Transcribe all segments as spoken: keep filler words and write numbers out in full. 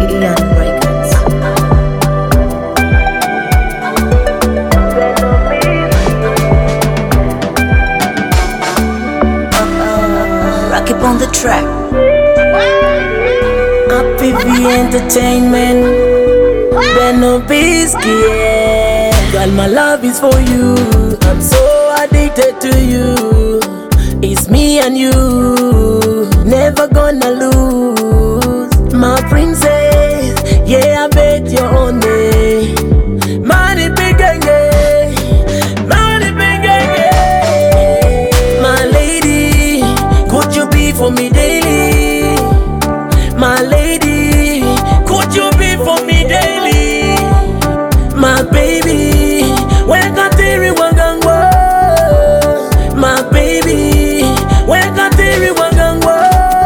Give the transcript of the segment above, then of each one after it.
Ian Records. Rock it on the track. Happy V Entertainment. Benno Bisky, yeah. Girl, my love is for you. I'm so addicted to you. It's me and you, never gonna lose. My princess, yeah, I bet you're on me. Money big gang, money big gang. My lady, could you be for me daily? My lady, could you be for me daily? My baby, when can Terry Wangangwa? My baby, when can Terry Wangangwa?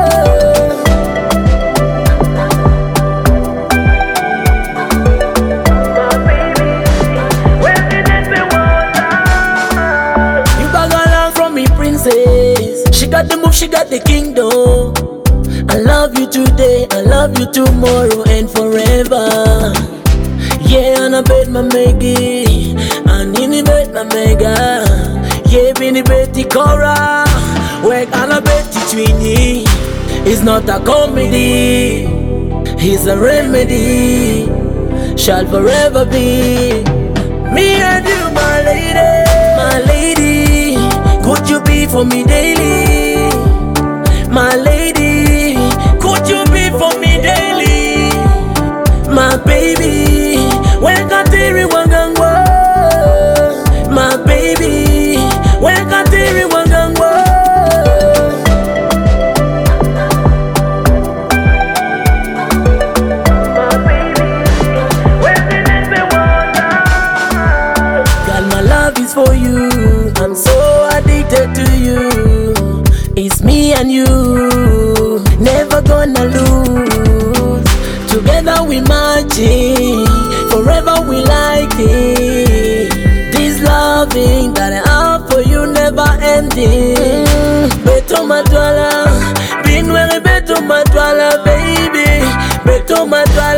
My baby, when did it be water? You bag along from me, princess. She got the move, she got the kingdom. I love you today, I love you tomorrow and forever. Yeah, and I bet my Maggie, and in the bet my mega. Yeah, bini beti Cora, work and I bet Twinny. It's not a comedy, it's a remedy. Shall forever be me and you, my lady. My lady, could you be for me daily? My lady, could you be for me daily? My baby, when can Terry Wangangwa? My baby, when can Terry Wangangwa? My baby, when did it be water? Girl, my love is for you. I'm so addicted to you. It's me and you, never gonna lose. Together we marching, forever we like it. This loving that I have for you never ending. Beto Madwala, been very beto Madwala, baby. Beto Madwala.